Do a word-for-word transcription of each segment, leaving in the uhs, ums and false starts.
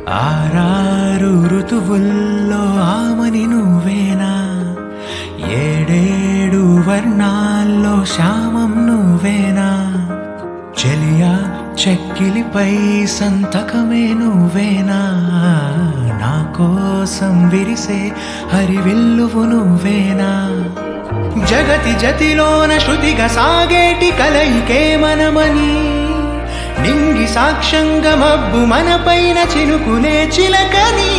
ఆరారు ఋతువుల్లో ఆమని నువ్వేనా, ఏడేడు వర్ణాల్లో శ్యామం నువ్వేనా, చెలియా చెక్కిలిపై సంతకమే నువ్వేనా, నా కోసం విరిసే హరివిల్లువు నువ్వేనా, జగతి జతిలోన శృతిగా సాగేటి కలయికే మనమని, నింగి సాక్ష్యంగా మబ్బు మన పైన చినుకులే చిలకని,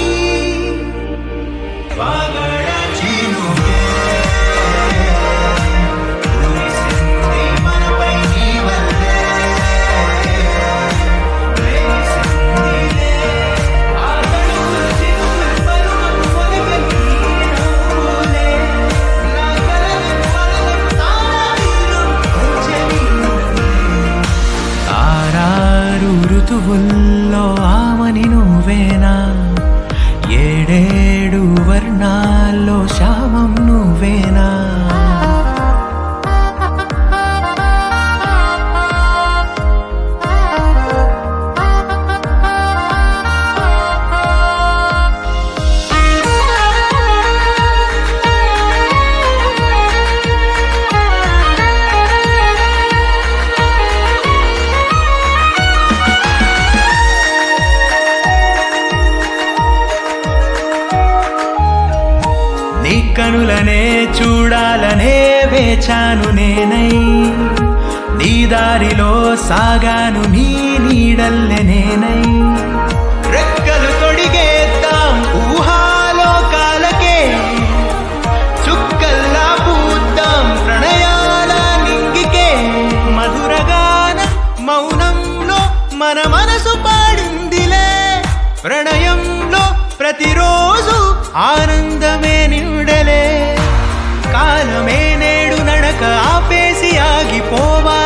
ఋతువుల్లో ఆమని నువ్వేనా, ఏడేడు వర్ణాల్లో శ్యామం నువ్వేనా. నీ కనులనే చూడాలనే వేచాను నేనై, నీ దారిలో సాగాను నీ నీడల్లె నేనై, రెక్కలు తొడిగేద్దాం ఊహాలోకాలకే, చుక్కల్లా పూద్దాం ప్రణయాల నింగికే, మధురగాన మౌనంలో మన మనసు పాడిందిలే, ప్రణయంలో ప్రతిరోజు ఆనందమే నిండలే, కాలమే నేడు నడక ఆపేసి ఆగిపోవా,